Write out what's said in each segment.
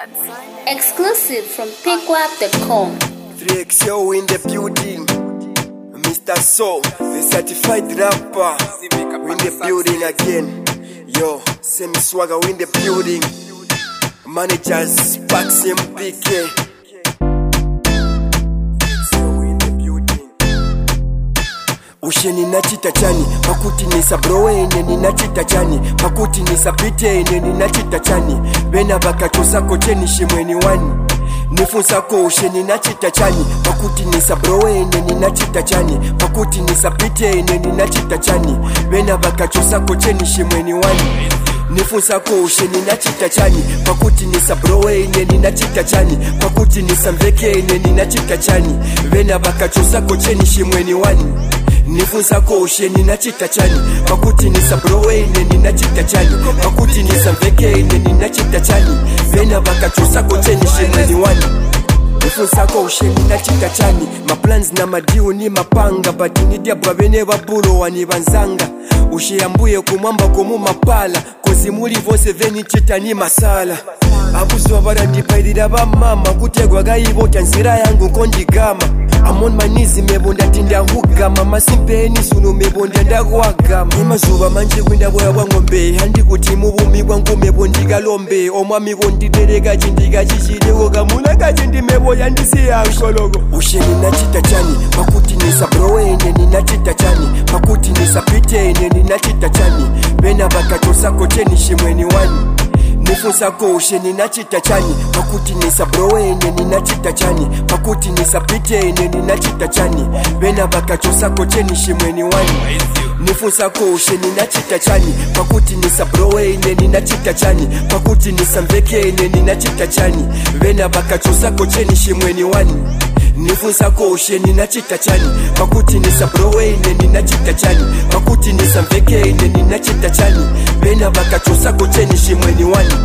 Exclusive from pickwap.com. 3XO in the building. Mr. So, the certified rapper. In the building again. Yo, Semi Swagger in the building. Managers, Pax MPK. Usheni nachita chani, pakuti nisa browe ene ni nachita chani, pakuti nisa pite ene ni nachita chani, bena baka chosako cheni shimweni wani. Nifunsako usheni nachita chani, pakuti nisa browe ene ni nachita chani, pakuti nisa pite ene ni nachita chani, bena baka chosako cheni shimweni wani. Nifunsako usheni nachita chani, pakuti nisa browe ene ni nachita chani, pakuti nisa mveke ene ni nachita chani, bena baka chosako cheni shimweni wani. Nifunsako usheni nachita chani, pakuti nisa browe ene ni nachita chani, pakuti nisa mveke ene ni nachita chani, bena baka chosako cheni shimweni wani. Nifunsako usheni nachita chani, maplans na madiu ni mapanga, badini diabwa bene baburo wani banzanga. Ushiyambuye kumwamba kumu mapala, kozi muli vose veni chita ni masala. Abuzwa barandipairira bamama, kutegwa gaibo tanzira yangu kondigama. I'm on my knees mebonda tinda hugama, masimpeni sunu mebonda ndagwagama. Imazuba manje kwinda boya bwangombe, handi kuti mubumi bwangu mebondiga lombe. Omwami kondidereka chindiga chichireko kamuna kachindi meboya ndisi yankologo. Usheni nachita chani, pakuti nisa browe ene ni nachita chani, pakuti nisa pite ene ni nachita chani, bena baka chosako cheni shimweni wani. Nifunsako usheni nachita chani, pakuti nisa browe ene ni nachita chani, pakuti nisa pite ene ni nachita chani, bena baka chosako cheni shimweni wani. Nifunsako usheni nachita chani, pakuti nisa browe ene ni nachita chani, pakuti nisa mveke ene ni nachita chani, bena baka chosako cheni shimweni wani. Nifunsako usheni nachita chani, pakuti nisa browe ene ni nachita chani, pakuti nisa mveke ene ni nachita chani, bena baka chosako cheni shimweni wani.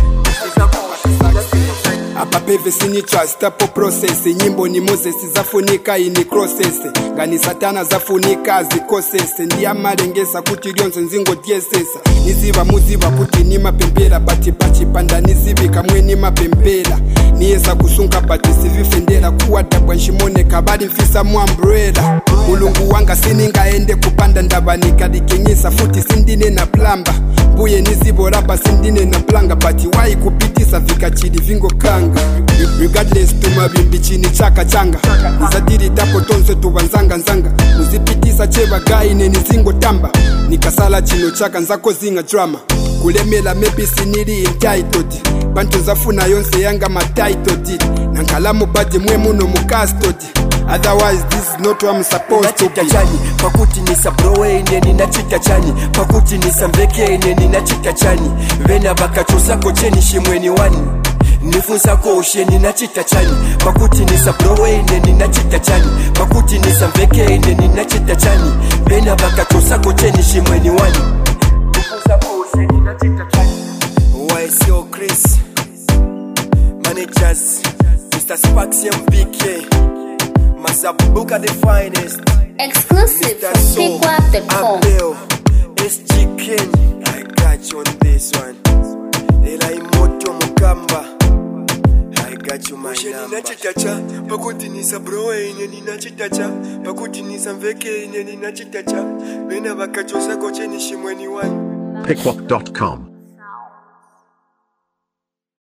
Apa peve sini trust apo process, nyimbo ni Moses zafunika ini crosses, ngani satana zafunika zikosese, ndiya malengesa kuti lyonse nzingo diesesa. Niziva muziva kuti ni mapempera, bati bachi panda nizivi kamwe ni mapempera. Niyesa kusunga bati sivifendera, kuwa dabwa nshimone kabali mfisa umbrella. Mulungu wanga sininga ende kupanda ndabanika dikenyisa, futi sindine na plamba. Buye nizibo rapa sindine na planga, bati wai kupitisa vika chidi vingo kanga. Regardless tumabimbi chini chaka changa, nizadiri tapo tonse tuvanzanga nzanga. Muzipitisa cheva gai neni zingo tamba, nikasala chino chaka nzako zinga drama. Kulemela maybe siniri entitled, bantu nzafuna yonse yanga matitled. Nankalamu badi mwe muno mukastod, otherwise this is not what I'm supposed to be. Chani, pakuti nisa browe ene ni nachita chani, pakuti nisa mveke ene ni nachita chani, bena baka chosako cheni shimweni wani. Nifunsako usheni nachita chani, pakuti nisa browe ene ni nachita chani, pakuti nisa mveke ene ni nachita chani, bena baka chosako cheni shimweni wani. Nifunsako usheni nachita chani. YSO Chris, managers, Mr. Spax MPK, Mazabuka the finest. Exclusive from pickwap.com. Abel, SG Ken, I got you on this one. Ela Imoto Mukamba, I got you my number. Nachitacha, pakuti nisa browe ene ni nachitacha, pakuti nisa mveke ene ni nachitacha, bena baka chosako cheni shimweni wani. Pickwap.com